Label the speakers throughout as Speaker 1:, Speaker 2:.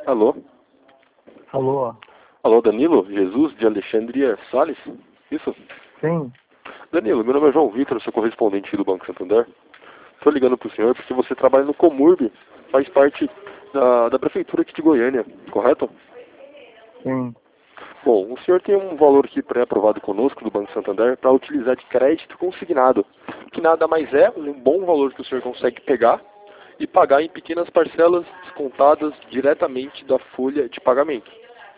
Speaker 1: Alô?
Speaker 2: Alô?
Speaker 1: Alô, Danilo? Jesus de Alexandria Salles? Isso?
Speaker 2: Sim.
Speaker 1: Danilo, meu nome é João Vitor, sou correspondente do Banco Santander. Estou ligando para o senhor porque você trabalha no Comurb, faz parte da prefeitura aqui de Goiânia, correto?
Speaker 2: Sim.
Speaker 1: Bom, o senhor tem um valor aqui pré-aprovado conosco do Banco Santander para utilizar de crédito consignado, que nada mais é um bom valor que o senhor consegue pegar e pagar em pequenas parcelas descontadas diretamente da folha de pagamento.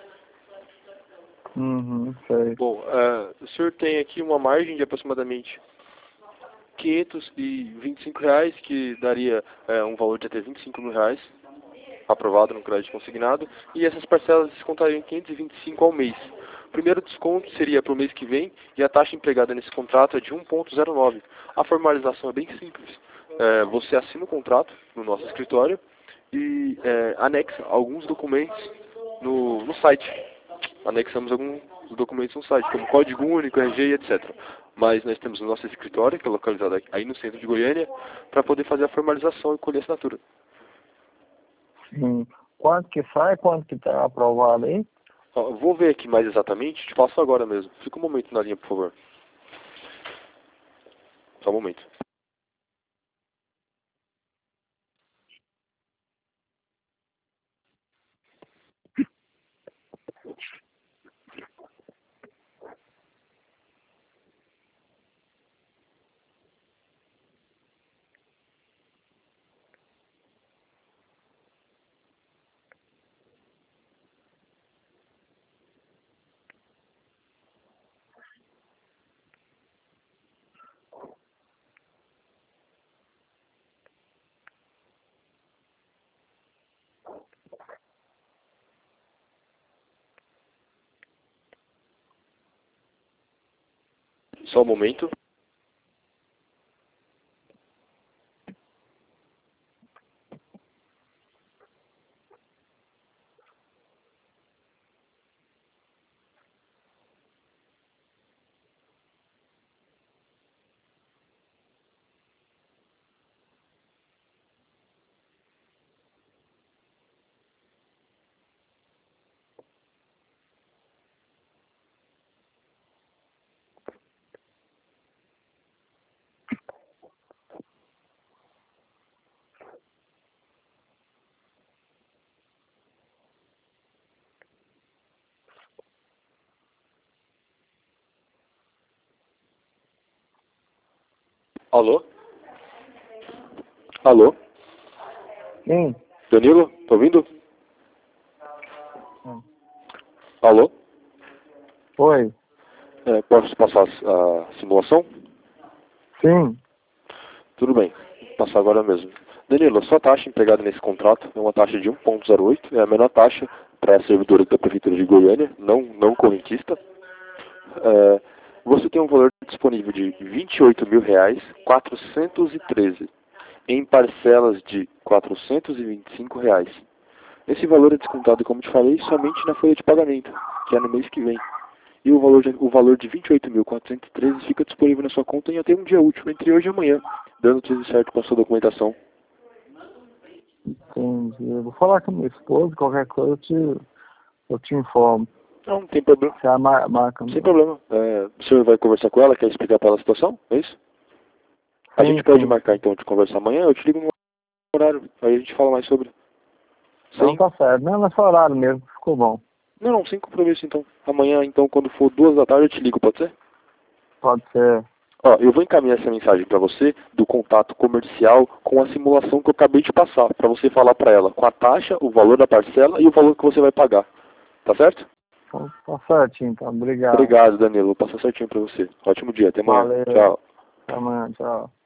Speaker 2: Sei.
Speaker 1: Bom, o senhor tem aqui uma margem de aproximadamente R$ 525, que daria um valor de até R$ 25.000, aprovado no crédito consignado, e essas parcelas descontariam 525 ao mês. O primeiro desconto seria para o mês que vem, e a taxa empregada nesse contrato é de 1,09. A formalização é bem simples. Você assina o contrato no nosso escritório e anexa alguns documentos no site. Anexamos alguns documentos no site, como código único, RG e etc. Mas nós temos o nosso escritório, que é localizado aí no centro de Goiânia, para poder fazer a formalização e colher a assinatura.
Speaker 2: Sim. Quanto que sai? Quanto que está aprovado aí?
Speaker 1: Ó, eu vou ver aqui mais exatamente, te passo agora mesmo. Fica um momento na linha, por favor. Só um momento. Só um momento. Alô? Alô?
Speaker 2: Sim.
Speaker 1: Danilo? Tá ouvindo? Alô?
Speaker 2: Oi.
Speaker 1: Posso passar a simulação?
Speaker 2: Sim.
Speaker 1: Tudo bem, vou passar agora mesmo. Danilo, a sua taxa empregada nesse contrato é uma taxa de 1,08, é a menor taxa para a servidora da Prefeitura de Goiânia, não correntista. Você tem um valor disponível de R$ 28.413 em parcelas de R$ 425. Esse valor é descontado, como te falei, somente na folha de pagamento, que é no mês que vem. E o valor de 28.413 fica disponível na sua conta em até um dia útil, entre hoje e amanhã, dando tudo certo com a sua documentação.
Speaker 2: Entendi. Eu vou falar com a minha esposa, qualquer coisa eu te informo.
Speaker 1: Não tem problema.
Speaker 2: Se a marca...
Speaker 1: Sem problema. O senhor vai conversar com ela, quer explicar para ela a situação? É isso? A
Speaker 2: Sim,
Speaker 1: gente pode
Speaker 2: sim.
Speaker 1: marcar então de conversar amanhã, eu te ligo no horário, aí a gente fala mais sobre.
Speaker 2: Não, tá certo. Não, nesse horário mesmo, ficou bom.
Speaker 1: Não, sem compromisso então. Amanhã, então, quando for 2 da tarde, eu te ligo, pode ser?
Speaker 2: Pode ser.
Speaker 1: Ó, eu vou encaminhar essa mensagem para você do contato comercial com a simulação que eu acabei de passar, para você falar para ela com a taxa, o valor da parcela e o valor que você vai pagar. Tá certo?
Speaker 2: Então, tá certinho, então. Obrigado.
Speaker 1: Obrigado, Danilo. Vou passar certinho para você. Ótimo dia. Até amanhã.
Speaker 2: Valeu.
Speaker 1: Tchau.
Speaker 2: Até amanhã. Tchau.